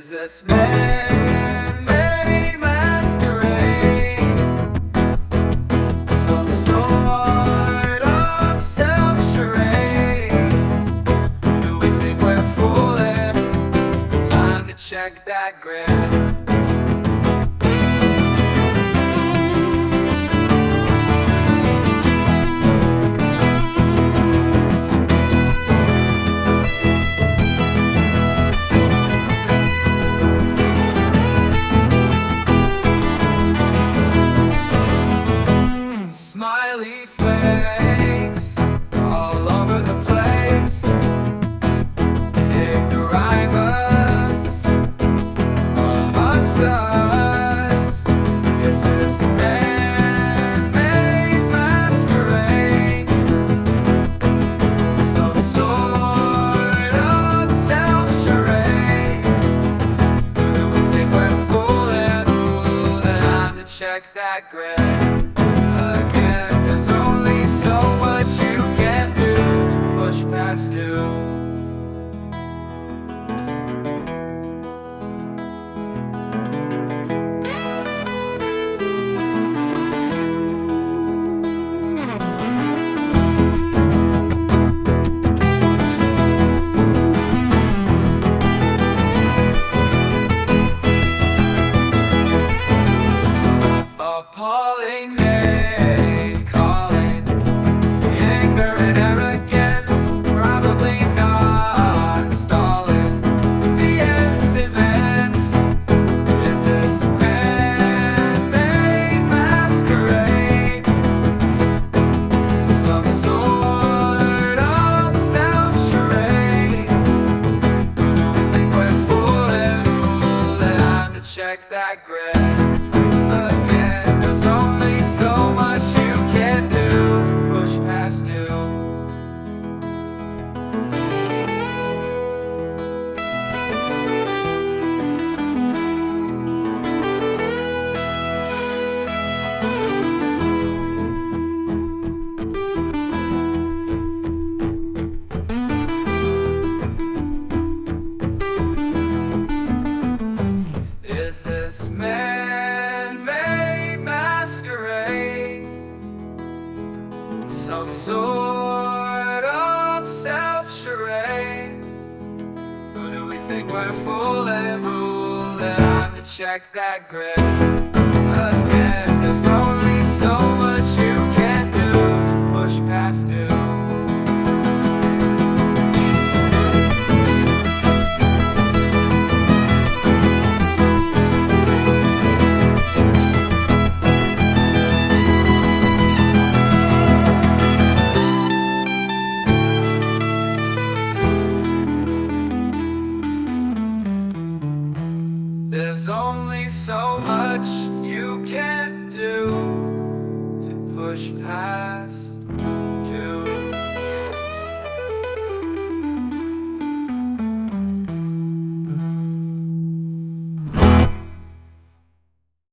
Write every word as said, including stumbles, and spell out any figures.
Is this man-made masquerade some sort of self-charade? Do we think we're fooling? Time to check that grid. Smiley face all over the place, ignoramus amongst us. Is this man-made masquerade some sort of self-charade? Do we think we're fooling? Time to check that grid. There's only so much you can do to push past due. Appalling name calling, ignorant arrogance, probably not stalling the end's events. Is this man-made masquerade some sort of self-charade? Do we think we're fooling? Time to check that grid. Again, there's only so much you can do to push past you. Is this man-made masquerade some sort of self-charade? Who do we think we're fooling? Ruling. Time to check that grid. Again, there's only so much you can do to push past you. There's only so much you can do to push past